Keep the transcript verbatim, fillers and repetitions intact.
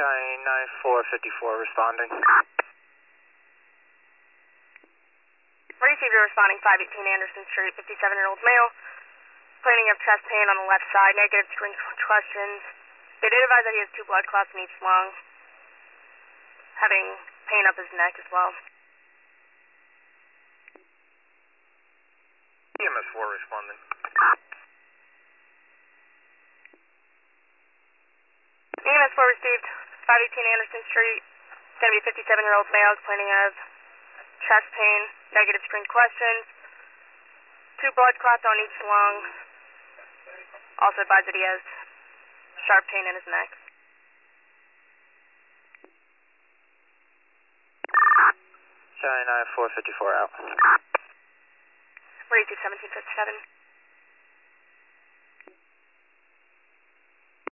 Charlie nine four fifty-four responding. Receiver responding five eighteen Anderson Street, fifty-seven-year-old male. Complaining of chest pain on the left side, negative screen questions. They did advise that he has two blood clots in each lung. Having pain up his neck as well. E M S four responding. E M S four received five eighteen Anderson Street. It's going to be a fifty-seven-year-old male complaining of chest pain, negative screen questions. Two blood clots on each lung. Also advised that he has sharp pain in his neck. Charlie nine four fifty-four out. Receive seventeen fifty-seven.